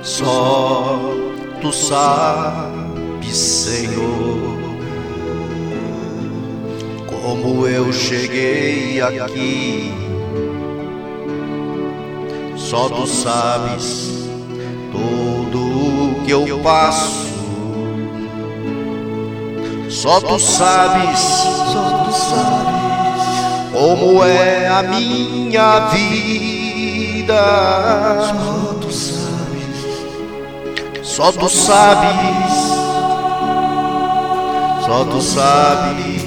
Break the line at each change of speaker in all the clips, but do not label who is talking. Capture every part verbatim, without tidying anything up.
Só tu sabes, Senhor, como eu cheguei aqui. Só tu sabes tudo o que eu passo. Só tu sabes, só tu sabes como é a minha vida. Só tu sabes, só tu sabes, só tu sabes.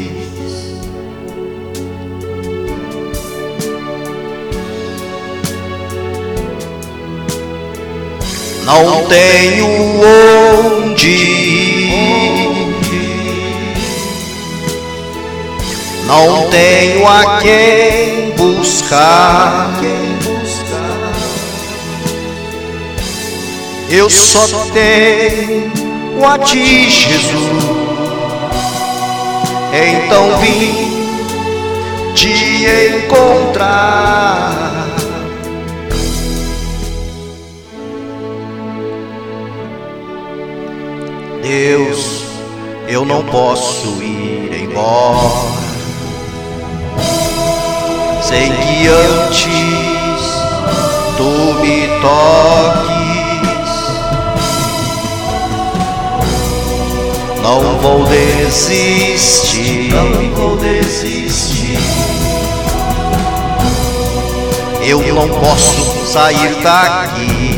Não tenho onde ir, não tenho a quem buscar. Eu só tenho a ti, Jesus. Então vim te encontrar. Deus, eu não posso ir embora sem que antes tu me toques. Não vou desistir, não vou desistir. Eu não posso sair daqui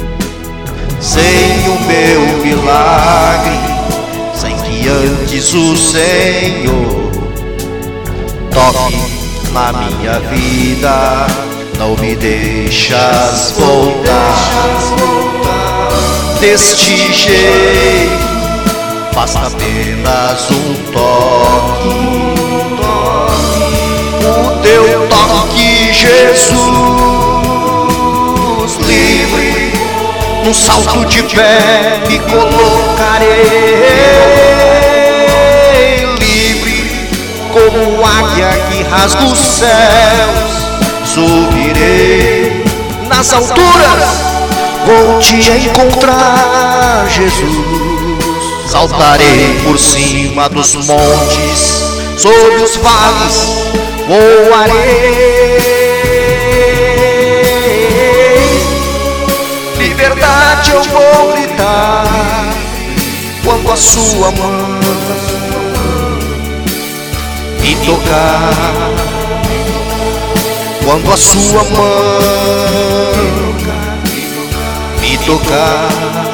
sem o meu milagre, sem que antes o Senhor toque na minha vida. Não me deixas voltar deste jeito, basta apenas um toque, o teu toque, Jesus. Livre, num salto de pé me colocarei, livre como águia que rasga os céus. Subirei nas alturas, vou te encontrar, Jesus. Saltarei por cima dos montes, sobre os vales voarei. Liberdade eu vou gritar quando a sua mão me tocar, quando a sua mão me tocar.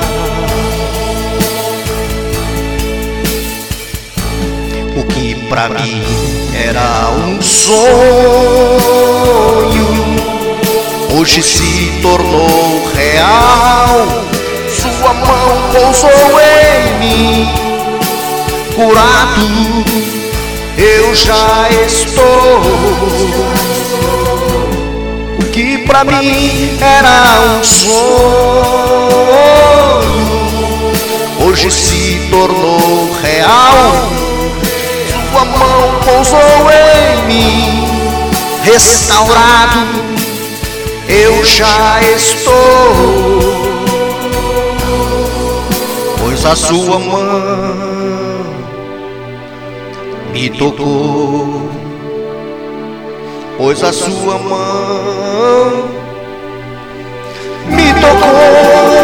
O que pra mim era um sonho, hoje se tornou real. Sua mão pousou em mim, curado eu já estou. O que pra mim era um sonho, hoje se tornou real. Sua mão pousou em mim, restaurado eu já estou, pois a sua mão me tocou, pois a sua mão me tocou,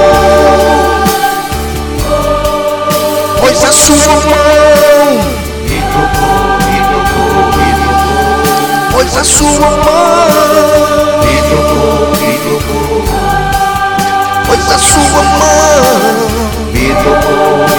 pois a sua mão me tocou, me tocou, me tocou, pois a sua mão me tocou, me tocou, pois a sua mão me tocou.